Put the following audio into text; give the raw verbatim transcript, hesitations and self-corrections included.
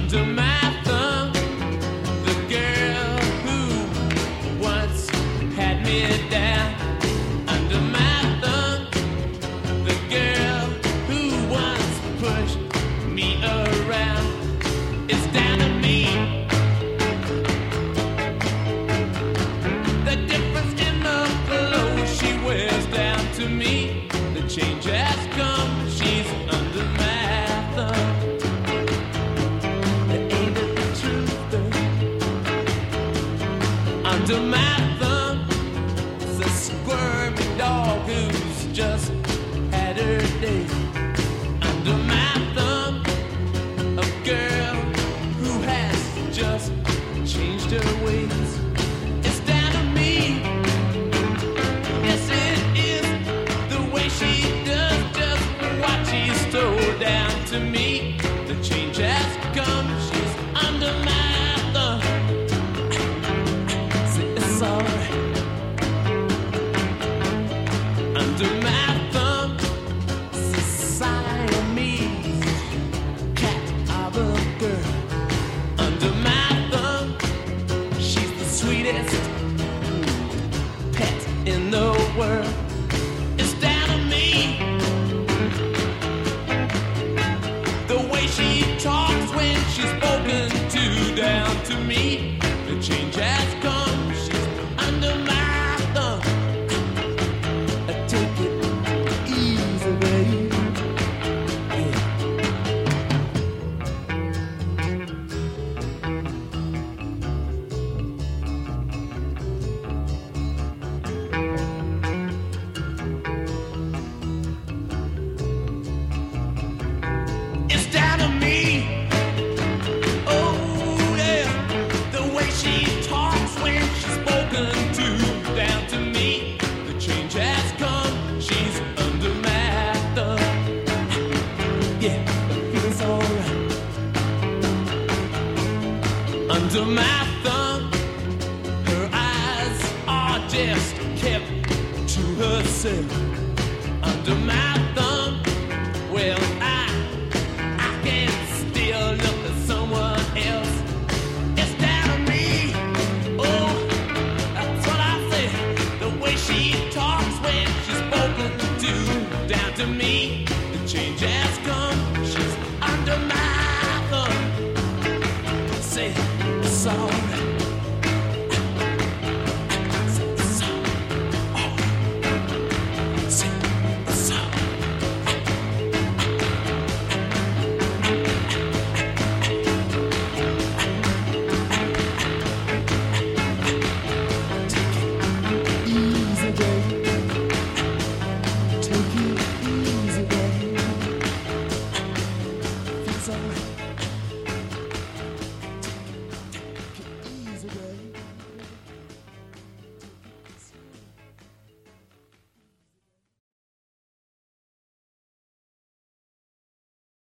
under my thumb. The girl who once had me down. Under my thumb. The girl who once pushed me around. It's down to me. The difference in the clothes she wears down to me. The change has come. She's under my thumb. Ain't it the truth, though? Under my thumb, it's a squirmy dog who's just had her day. Under my thumb, a girl who has just changed her ways. It's down to me. Yes, it is the way she does just what she stole down to me. The change has come. She's under my thumb. Say it's alright. Under my thumb, Siamese cat of a girl. Under my thumb, she's the sweetest pet in the world. It's down to me. The way she talks when she's spoken to down to me. The change has come. She's under my thumb. I take it easy, baby. Yeah. It's down to me. Oh yeah, the way she talks when she's spoken to down to me. The change has come. She's under my thumb. Yeah, it feels alright. Under my thumb, her eyes are just kept to herself. Under my thumb, well I I can still look at someone else. It's down to me. Oh, that's what I say. The way she talks when she's spoken to down to me. The change has come. She's under my thumb. Say it's all